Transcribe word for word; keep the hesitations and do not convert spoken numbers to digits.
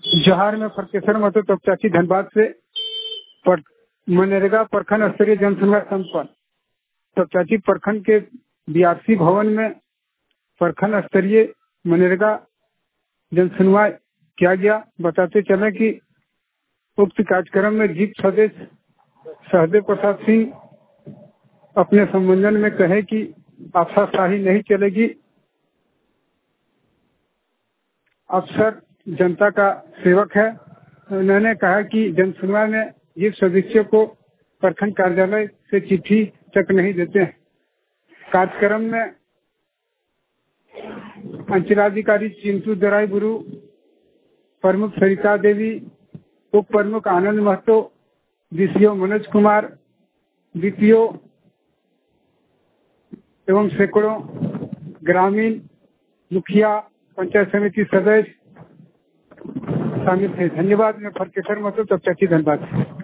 जोहार में फरकेसर मतो तो चाची धनबाद से पर मनरेगा प्रखंड स्तरीय जनसुनवाई संपन्न। तो चाची प्रखंड के बीआरसी भवन में प्रखंड स्तरीय मनरेगा जनसुनवाई किया गया। बताते चले कि उक्त कार्यक्रम में जीप सदस्य सहदेव प्रसाद सिंह अपने संबोधन में कहे कि अफसरशाही नहीं चलेगी, अफसर जनता का सेवक है। उन्होंने कहा कि जनसुनवाई में जीप सदस्यों को प्रखंड कार्यालय से चिट्ठी तक नहीं देते हैं। कार्यक्रम में अंचलाधिकारी चिंटू दराई गुरु, प्रमुख सरिता देवी, उप प्रमुख आनंद महतो, डीसीओ मनोज कुमार, डीपीओ एवं सैकड़ों ग्रामीण मुखिया, पंचायत समिति सदस्य शामिल थे। धन्यवाद। मैं फरकेसर मतो तो चाची धनबाद।